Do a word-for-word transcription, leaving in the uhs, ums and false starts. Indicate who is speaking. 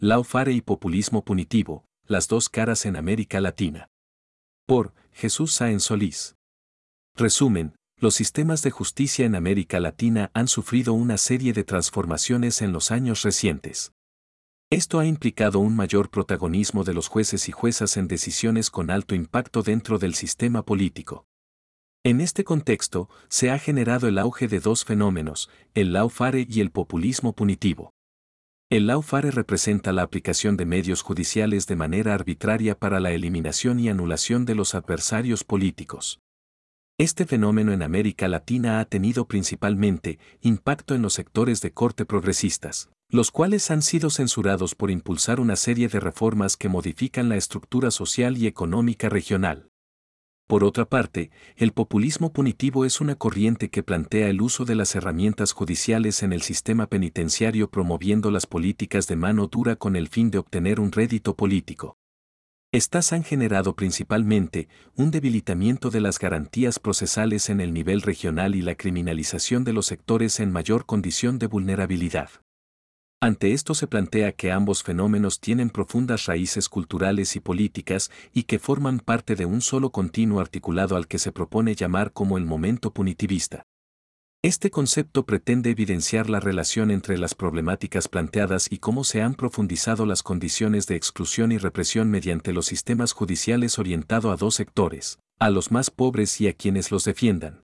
Speaker 1: Lawfare y populismo punitivo, las dos caras en América Latina. Por Jesús Sáenz Solís. Resumen, los sistemas de justicia en América Latina han sufrido una serie de transformaciones en los años recientes. Esto ha implicado un mayor protagonismo de los jueces y juezas en decisiones con alto impacto dentro del sistema político. En este contexto, se ha generado el auge de dos fenómenos, el lawfare y el populismo punitivo. El lawfare representa la aplicación de medios judiciales de manera arbitraria para la eliminación y anulación de los adversarios políticos. Este fenómeno en América Latina ha tenido principalmente impacto en los sectores de corte progresistas, los cuales han sido censurados por impulsar una serie de reformas que modifican la estructura social y económica regional. Por otra parte, el populismo punitivo es una corriente que plantea el uso de las herramientas judiciales en el sistema penitenciario promoviendo las políticas de mano dura con el fin de obtener un rédito político. Estas han generado principalmente un debilitamiento de las garantías procesales en el nivel regional y la criminalización de los sectores en mayor condición de vulnerabilidad. Ante esto se plantea que ambos fenómenos tienen profundas raíces culturales y políticas y que forman parte de un solo continuo articulado al que se propone llamar como el momento punitivista. Este concepto pretende evidenciar la relación entre las problemáticas planteadas y cómo se han profundizado las condiciones de exclusión y represión mediante los sistemas judiciales orientado a dos sectores, a los más pobres y a quienes los defiendan.